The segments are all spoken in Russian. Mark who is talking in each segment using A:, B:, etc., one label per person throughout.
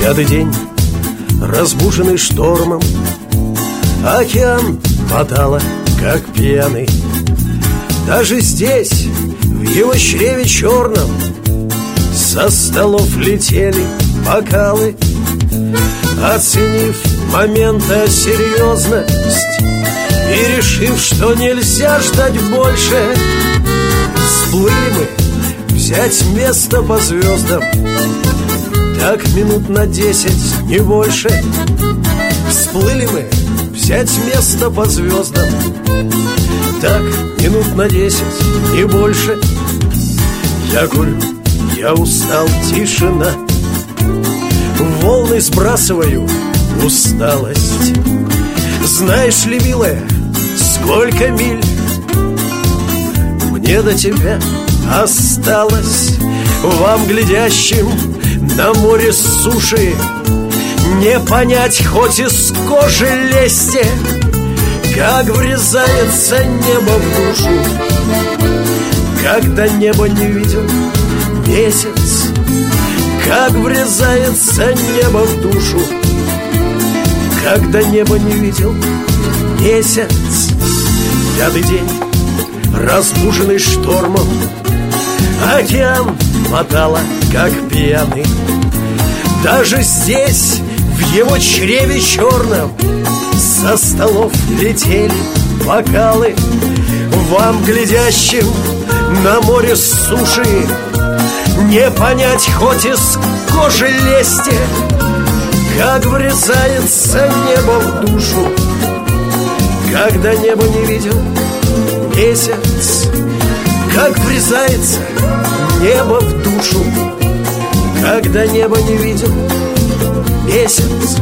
A: Пятый день, разбуженный штормом, океан мотало, как пьяный. Даже здесь, в его чреве черном, со столов летели бокалы. Оценив момента серьезность и решив, что нельзя ждать больше, всплыли мы взять место по звездам. Так минут на 10, не больше. Всплыли мы взять место по звездам. Так минут на 10, не больше. Я курю, я устал, тишина. Волны сбрасываю усталость. Знаешь ли, милая, сколько миль мне до тебя осталось? Вам, глядящим на море с суши, не понять, хоть из кожи лезьте, как врезается небо в душу. Когда небо не видел месяц, как врезается небо в душу. Когда небо не видел месяц. Пятый день, разбуженный штормом, океан мотало, как пьяный. Даже здесь, в его чреве черном, со столов летели бокалы. Вам, глядящим на море с суши, не понять, хоть из кожи лезьте, как врезается небо в душу. Когда небо не видел месяц, как врезается небо в душу. Когда небо не видел месяц.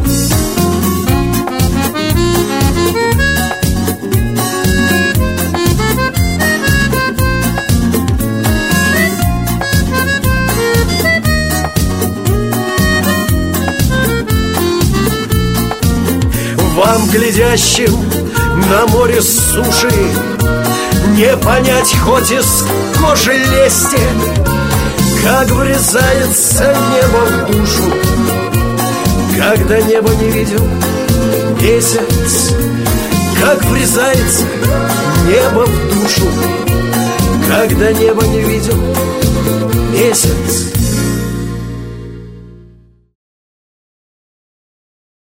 A: Вам, глядящим на море с суши, не понять, хоть из кожи лезьте, как врезается небо в душу. Когда небо не видел месяц, как врезается небо в душу. Когда небо не видел месяц.